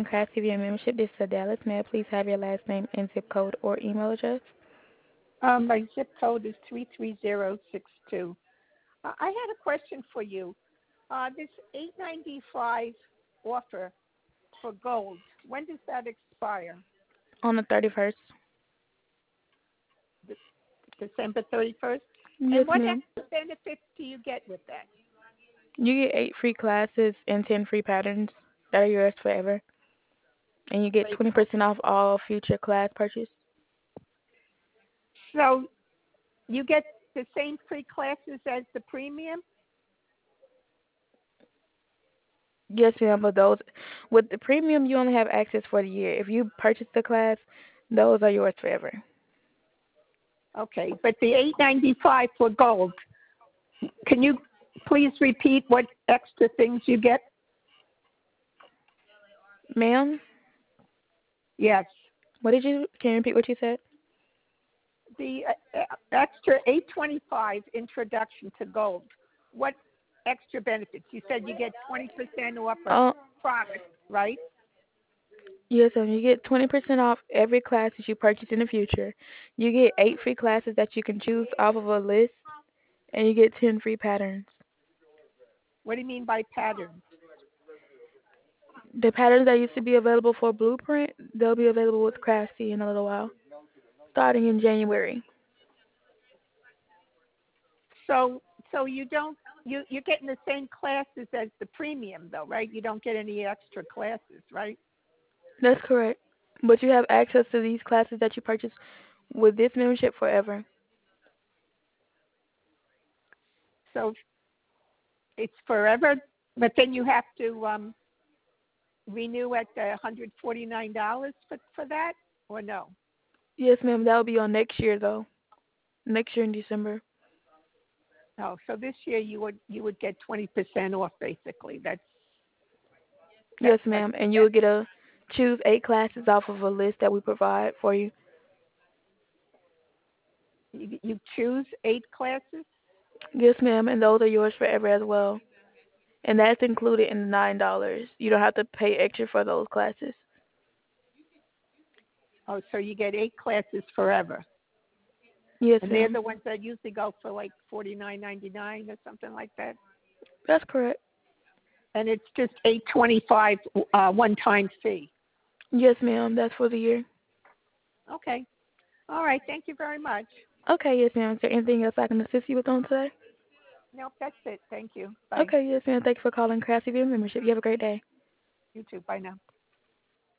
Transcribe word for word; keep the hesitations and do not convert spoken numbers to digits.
calling Craft T V and Membership. This is Dallas. May I please have your last name and zip code or email address? Um, my zip code is three three zero six two. Uh, I had a question for you. Uh, this eight ninety-five offer for gold, when does that expire? On the thirty-first. De- December thirty-first? Yes, And what ma'am. extra benefits do you get with that? You get eight free classes and ten free patterns that are yours forever. And you get Great. twenty percent off all future class purchase. So you get the same free classes as the premium? Yes, ma'am, but those, with the premium, you only have access for the year. If you purchase the class, those are yours forever. Okay, but the eight ninety-five for gold, can you please repeat what extra things you get? Ma'am, Yes. what did you, can you repeat what you said? The uh, uh, extra eight twenty-five introduction to gold, what extra benefits? You said you get twenty percent off a Uh, product, right? yes, ma'am, you get twenty percent off every class that you purchase in the future. You get eight free classes that you can choose off of a list, and you get ten free patterns. What do you mean by patterns? The patterns that used to be available for Blueprint, they'll be available with Craftsy in a little while, starting in January. So, so you don't you you're getting the same classes as the premium though, right? You don't get any extra classes, right? That's correct. But you have access to these classes that you purchase with this membership forever. So it's forever, but then you have to um, renew at the one hundred forty-nine dollars for for that, or no? Yes, ma'am. That will be on next year, though. Next year in December. No. So this year you would you would get twenty percent off basically. That's that, Yes, that's ma'am. And you that. will get a choose eight classes off of a list that we provide for you. You, you choose eight classes. Yes, ma'am. And those are yours forever as well. And that's included in the nine dollars. You don't have to pay extra for those classes. Oh, so you get eight classes forever, Yes, and they're ma'am. the ones that usually go for like forty-nine ninety-nine or something like that. That's correct. And it's just eight twenty-five uh, one-time fee. Yes, ma'am. That's for the year. Okay. All right. Thank you very much. Okay, yes, ma'am. Is there anything else I can assist you with on today? Nope, that's it. Thank you. Bye. Okay, yes, ma'am. Thank you for calling Crafty View Membership. You have a great day. You too. Bye now.